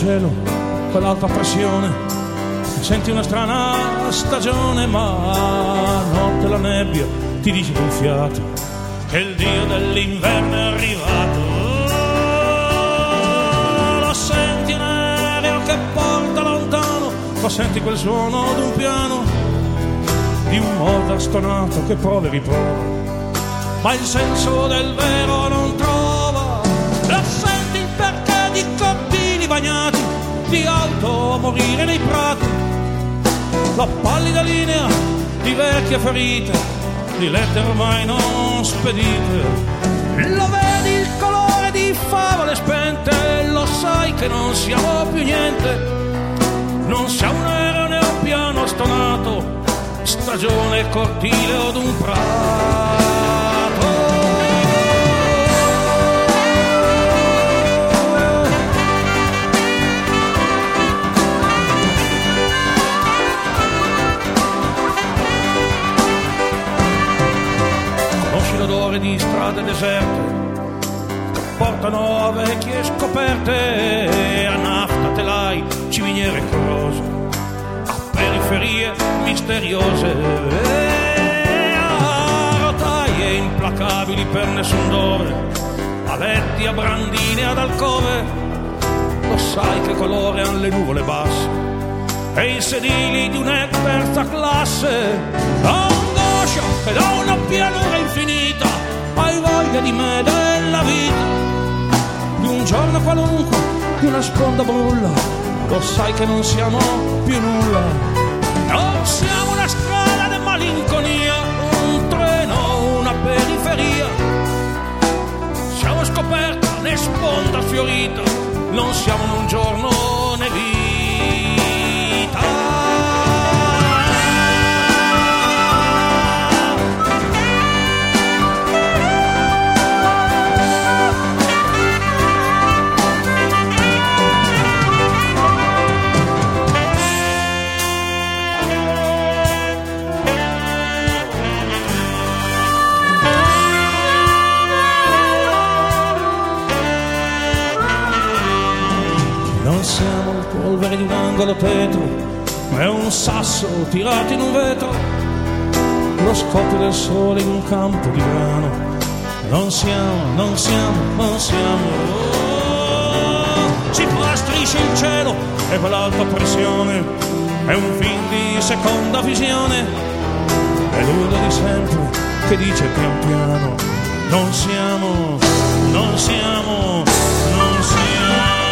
cielo, quell'alta pressione, senti una strana stagione, ma notte la nebbia ti dice d'un fiato che il dio dell'inverno è arrivato. Lo senti un aereo che porta lontano, lo senti quel suono d'un piano, di un moda stonato che prova e riprova, ma il senso del vero non trova. Lo senti il perché di cortili bagnati, di auto a morire nei prati, la pallida linea di vecchie ferite, di lettere ormai non spedite. Lo vedi il colore di favole spente, lo sai che non siamo più niente, non siamo un aereo né un piano stonato, stagione cortile o d'un prato. L'odore di strade deserte che portano a vecchie scoperte, a nafta, telai, ciminiere corrose, a periferie misteriose, a rotaie implacabili per nessun dove, a letti, a brandine, ad alcove. Lo sai che colore han le nuvole basse e i sedili di una terza classe. Angoscia e da una pianura infinita, hai voglia di me, della vita, di un giorno qualunque, di una sponda brulla. Lo sai che non siamo più nulla, non siamo una strada di malinconia, un treno, una periferia. Siamo scoperta né sponda fiorita, non siamo in un giorno né vita. Non siamo il polvere di un angolo tetro, ma è un sasso tirato in un vetro, lo scoppio del sole in un campo di grano. Non siamo, si fa strisce il cielo e quell'alta pressione è un film di seconda visione, è l'urlo di sempre che dice pian piano: non siamo, non siamo, non siamo.